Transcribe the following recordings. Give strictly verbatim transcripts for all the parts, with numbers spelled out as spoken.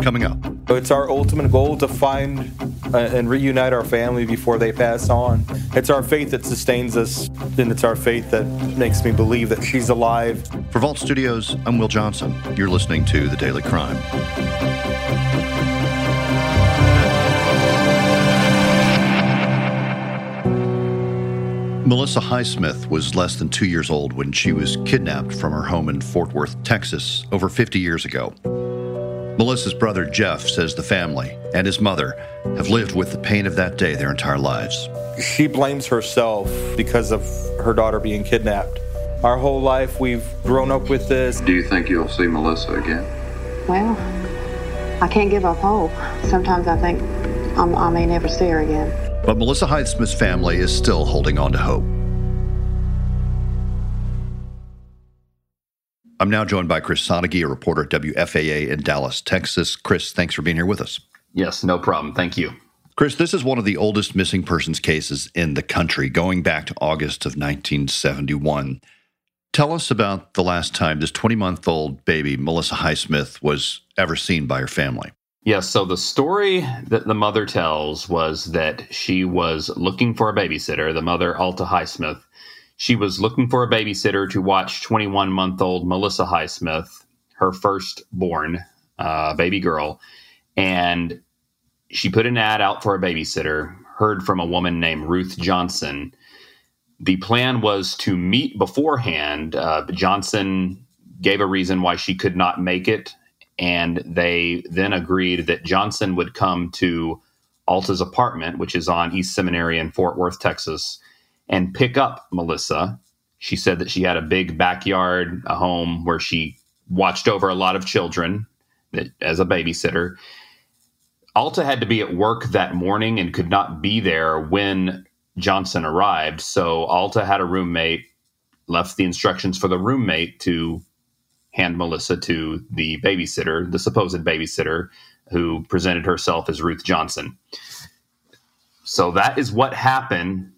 coming up. It's our ultimate goal to find uh, and reunite our family before they pass on. It's our faith that sustains us, and it's our faith that makes me believe that she's alive. For Vault Studios, I'm Will Johnson. You're listening to The Daily Crime. Melissa Highsmith was less than two years old when she was kidnapped from her home in Fort Worth, Texas, over fifty years ago. Melissa's brother, Jeff, says the family and his mother have lived with the pain of that day their entire lives. She blames herself because of her daughter being kidnapped. Our whole life, we've grown up with this. Do you think you'll see Melissa again? Well, I can't give up hope. Sometimes I think I'm, I may never see her again. But Melissa Highsmith's family is still holding on to hope. I'm now joined by Chris Sadeghi, a reporter at W F A A in Dallas, Texas. Chris, thanks for being here with us. Yes, no problem. Thank you. Chris, this is one of the oldest missing persons cases in the country, going back to August of nineteen seventy-one. Tell us about the last time this twenty-month-old baby, Melissa Highsmith, was ever seen by her family. Yes, so the story that the mother tells was that she was looking for a babysitter, the mother, Alta Highsmith. She was looking for a babysitter to watch twenty-one-month-old Melissa Highsmith, her firstborn uh, baby girl, and she put an ad out for a babysitter, heard from a woman named Ruth Johnson. The plan was to meet beforehand. Uh, Johnson gave a reason why she could not make it, and they then agreed that Johnson would come to Alta's apartment, which is on East Seminary in Fort Worth, Texas, and pick up Melissa. She said that she had a big backyard, a home where she watched over a lot of children that, as a babysitter. Alta had to be at work that morning and could not be there when Johnson arrived. So Alta had a roommate, left the instructions for the roommate to hand Melissa to the babysitter, the supposed babysitter, who presented herself as Ruth Johnson. So that is what happened.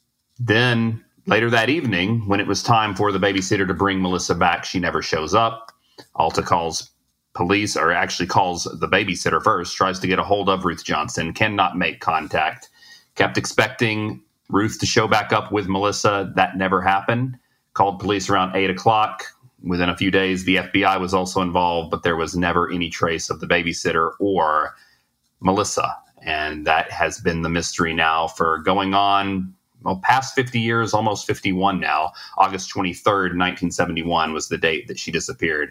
Then later that evening, when it was time for the babysitter to bring Melissa back, she never shows up. Alta calls police, or actually calls the babysitter first, tries to get a hold of Ruth Johnson, cannot make contact, kept expecting Ruth to show back up with Melissa. That never happened. Called police around eight o'clock. Within a few days, the F B I was also involved, but there was never any trace of the babysitter or Melissa. And that has been the mystery now for going on, well, past fifty years, almost fifty-one now. August twenty-third, nineteen seventy-one was the date that she disappeared.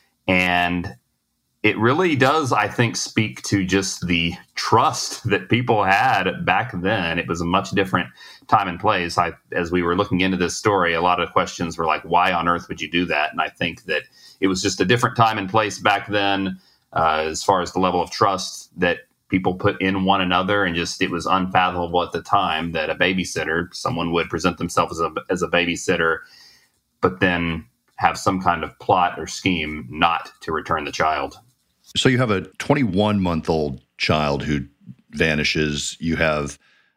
And it really does, I think, speak to just the trust that people had back then. It was a much different time and place. I, as we were looking into this story, a lot of questions were like, why on earth would you do that? And I think that it was just a different time and place back then, uh, as far as the level of trust that people put in one another. And just, it was unfathomable at the time that a babysitter, someone would present themselves as a, as a babysitter, but then have some kind of plot or scheme not to return the child. So you have a twenty-one-month-old child who vanishes. You have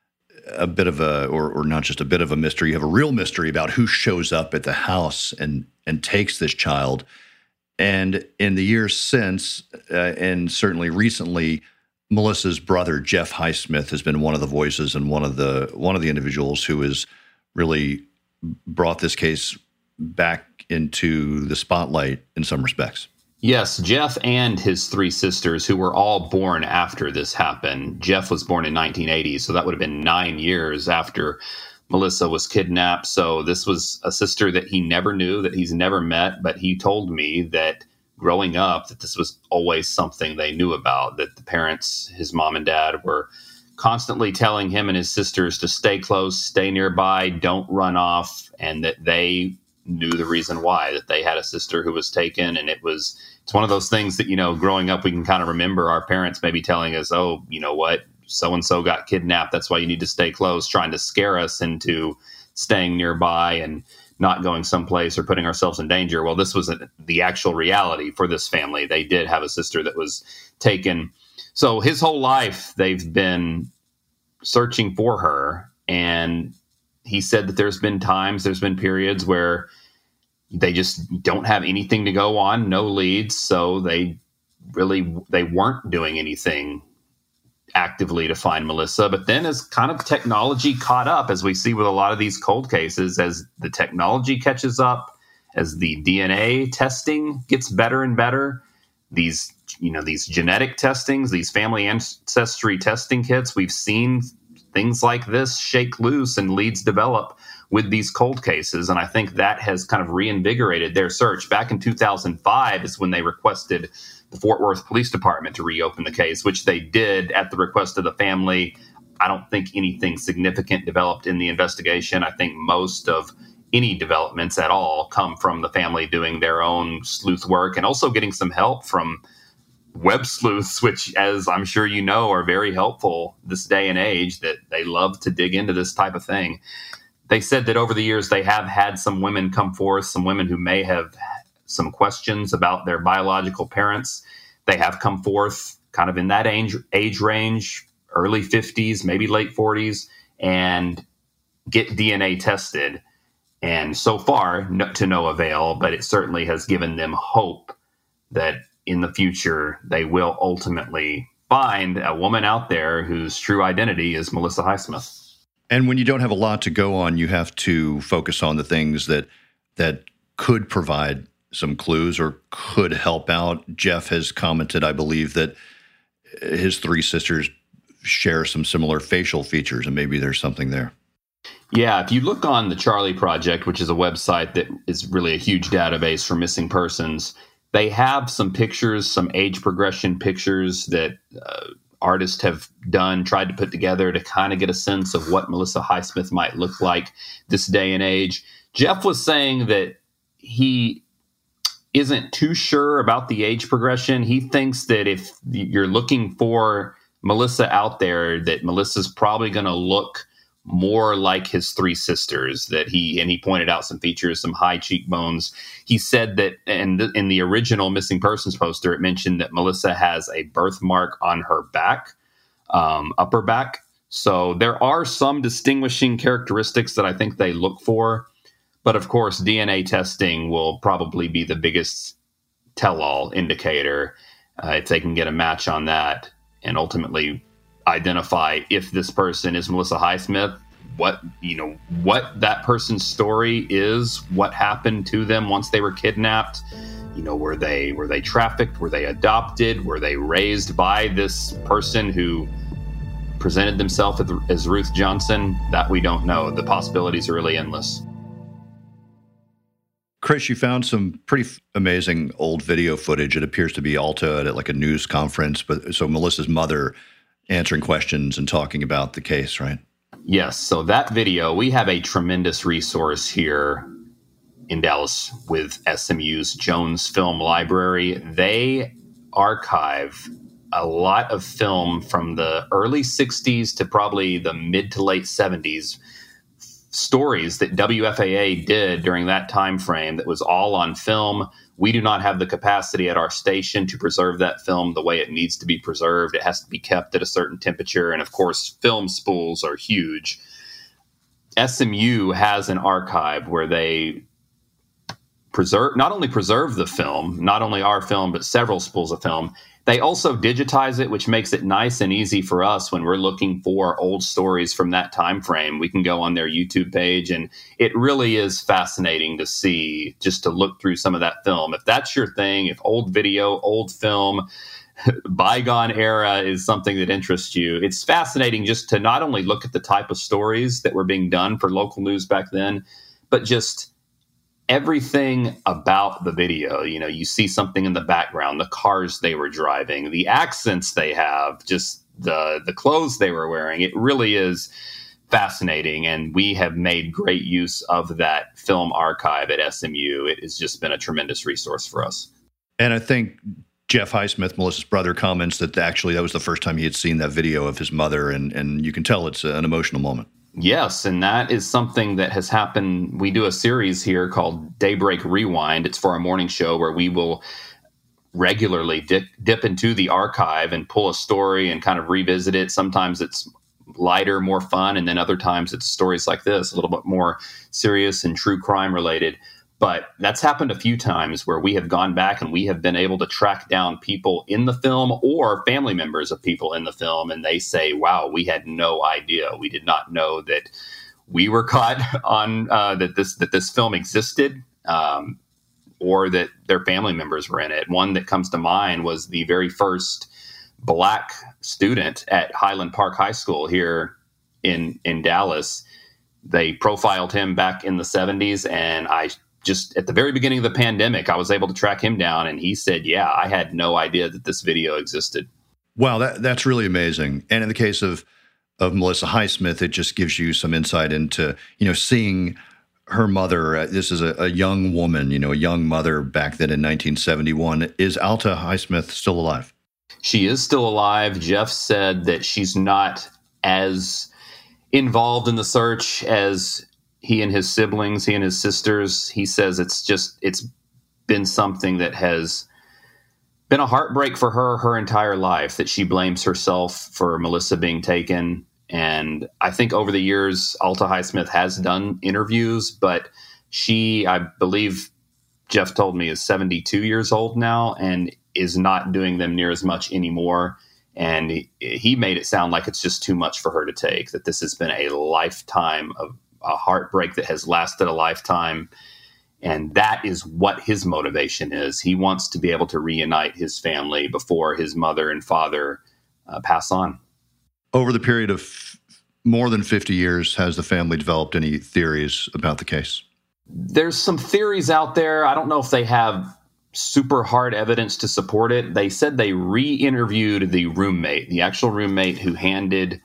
a bit of a, or, or not just a bit of a mystery, you have a real mystery about who shows up at the house and, and takes this child. And in the years since, uh, and certainly recently, Melissa's brother, Jeff Highsmith, has been one of the voices and one of the one of the individuals who has really brought this case back into the spotlight in some respects. Yes, Jeff and his three sisters, who were all born after this happened. Jeff was born in nineteen eighty, so that would have been nine years after Melissa was kidnapped. So this was a sister that he never knew, that he's never met, but he told me that growing up, that this was always something they knew about, that the parents, his mom and dad, were constantly telling him and his sisters to stay close, stay nearby, don't run off, and that they knew the reason why, that they had a sister who was taken. And it was, it's one of those things that, you know, growing up, we can kind of remember our parents maybe telling us, oh, you know what, so-and-so got kidnapped, that's why you need to stay close, trying to scare us into staying nearby and not going someplace or putting ourselves in danger. Well, this was a, the actual reality for this family. They did have a sister that was taken. So his whole life, they've been searching for her. And he said that there's been times, there's been periods where they just don't have anything to go on, no leads. So they really they weren't doing anything actively to find Melissa. But then as kind of technology caught up, as we see with a lot of these cold cases, as the technology catches up, as the D N A testing gets better and better, these, you know, these genetic testings, these family ancestry testing kits, we've seen things like this shake loose and leads develop with these cold cases. And I think that has kind of reinvigorated their search. Back in two thousand five is when they requested the Fort Worth Police Department to reopen the case, which they did at the request of the family. I don't think anything significant developed in the investigation. I think most of any developments at all come from the family doing their own sleuth work and also getting some help from web sleuths, which, as I'm sure you know, are very helpful this day and age, that they love to dig into this type of thing. They said that over the years they have had some women come forth, some women who may have some questions about their biological parents. They have come forth kind of in that age, age range, early fifties, maybe late forties, and get D N A tested. And so far, no, to no avail, but it certainly has given them hope that in the future they will ultimately find a woman out there whose true identity is Melissa Highsmith. And when you don't have a lot to go on, you have to focus on the things that that could provide some clues or could help out. Jeff has commented, I believe, that his three sisters share some similar facial features, and maybe there's something there. Yeah, if you look on the Charlie Project, which is a website that is really a huge database for missing persons, they have some pictures, some age progression pictures that uh, artists have done, tried to put together to kind of get a sense of what Melissa Highsmith might look like this day and age. Jeff was saying that he isn't too sure about the age progression. He thinks that if you're looking for Melissa out there, that Melissa's probably going to look more like his three sisters. That he and he pointed out some features, some high cheekbones. He said that, and th- in the original missing persons poster, it mentioned that Melissa has a birthmark on her back, um, upper back. So there are some distinguishing characteristics that I think they look for. But of course, D N A testing will probably be the biggest tell-all indicator uh, if they can get a match on that and ultimately identify if this person is Melissa Highsmith, what, you know, what that person's story is, what happened to them once they were kidnapped. You know, were they were they trafficked? Were they adopted? Were they raised by this person who presented themselves as Ruth Johnson? That we don't know. The possibilities are really endless. Chris, you found some pretty f- amazing old video footage. It appears to be Alta at like a news conference, but so Melissa's mother answering questions and talking about the case, right? Yes. So that video, we have a tremendous resource here in Dallas with S M U's Jones Film Library. They archive a lot of film from the early sixties to probably the mid to late seventies, stories that W F A A did during that time frame that was all on film. We do not have the capacity at our station to preserve that film the way it needs to be preserved. It has to be kept at a certain temperature. And of course, film spools are huge. S M U has an archive where they preserve, not only preserve the film, not only our film, but several spools of film. They also digitize it, which makes it nice and easy for us when we're looking for old stories from that time frame. We can go on their YouTube page, and it really is fascinating to see, just to look through some of that film. If that's your thing, if old video, old film, bygone era is something that interests you, it's fascinating just to not only look at the type of stories that were being done for local news back then, but just everything about the video. You know, you see something in the background, the cars they were driving, the accents they have, just the the clothes they were wearing. It really is fascinating, and we have made great use of that film archive at S M U. It has just been a tremendous resource for us. And I think Jeff Highsmith, Melissa's brother, comments that actually that was the first time he had seen that video of his mother, and and you can tell it's an emotional moment. Yes, and that is something that has happened. We do a series here called Daybreak Rewind. It's for our morning show where we will regularly dip, dip into the archive and pull a story and kind of revisit it. Sometimes it's lighter, more fun, and then other times it's stories like this, a little bit more serious and true crime related. But that's happened a few times where we have gone back and we have been able to track down people in the film or family members of people in the film. And they say, wow, we had no idea. We did not know that we were caught on uh, that this that this film existed um, or that their family members were in it. One that comes to mind was the very first Black student at Highland Park High School here in in Dallas. They profiled him back in the seventies, and I just at the very beginning of the pandemic, I was able to track him down, and he said, yeah, I had no idea that this video existed. Wow, that that's really amazing. And in the case of of Melissa Highsmith, it just gives you some insight into, you know, seeing her mother. Uh, this is a, a young woman, you know, a young mother back then in nineteen seventy-one. Is Alta Highsmith still alive? She is still alive. Jeff said that she's not as involved in the search as he and his siblings, he and his sisters. He says it's just, it's been something that has been a heartbreak for her her entire life, that she blames herself for Melissa being taken. And I think over the years, Alta Highsmith has done interviews, but she, I believe Jeff told me, is seventy-two years old now and is not doing them near as much anymore. And he, he made it sound like it's just too much for her to take, that this has been a lifetime of a heartbreak that has lasted a lifetime. And that is what his motivation is. He wants to be able to reunite his family before his mother and father uh, pass on. Over the period of f- more than fifty years, has the family developed any theories about the case? There's some theories out there. I don't know if they have super hard evidence to support it. They said they re-interviewed the roommate, the actual roommate who handed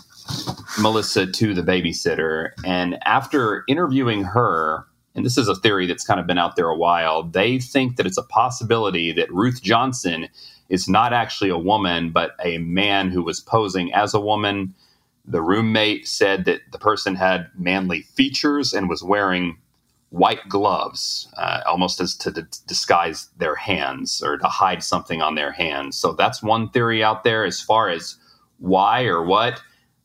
Melissa to the babysitter. And after interviewing her, and this is a theory that's kind of been out there a while, they think that it's a possibility that Ruth Johnson is not actually a woman, but a man who was posing as a woman. The roommate said that the person had manly features and was wearing white gloves, uh, almost as to d- disguise their hands or to hide something on their hands. So that's one theory out there. As far as why or what,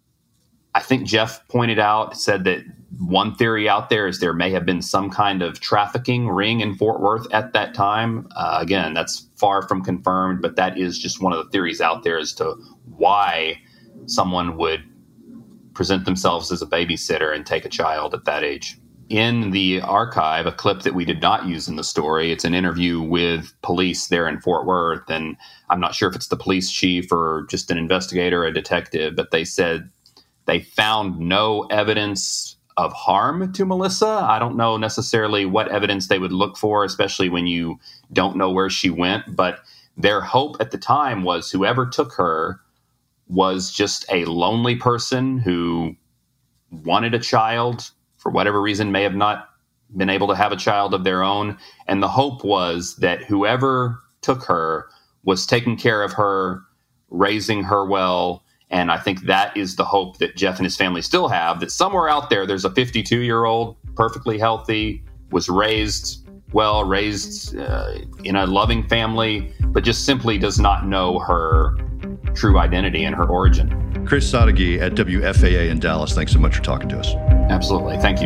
I think Jeff pointed out, said that one theory out there is there may have been some kind of trafficking ring in Fort Worth at that time. Uh, again, that's far from confirmed, but that is just one of the theories out there as to why someone would present themselves as a babysitter and take a child at that age. In the archive, a clip that we did not use in the story, it's an interview with police there in Fort Worth. And I'm not sure if it's the police chief or just an investigator, a detective, but they said they found no evidence of harm to Melissa. I don't know necessarily what evidence they would look for, especially when you don't know where she went. But their hope at the time was whoever took her was just a lonely person who wanted a child, for whatever reason, may have not been able to have a child of their own. And the hope was that whoever took her was taking care of her, raising her well. And I think that is the hope that Jeff and his family still have, that somewhere out there, there's a fifty-two-year-old, perfectly healthy, was raised well, raised uh, in a loving family, but just simply does not know her true identity and her origin. Chris Sadeghi at W F A A in Dallas, thanks so much for talking to us. Absolutely. Thank you.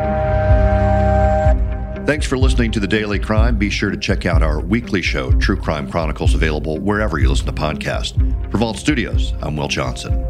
Thanks for listening to The Daily Crime. Be sure to check out our weekly show, True Crime Chronicles, available wherever you listen to podcasts. For Vault Studios, I'm Will Johnson.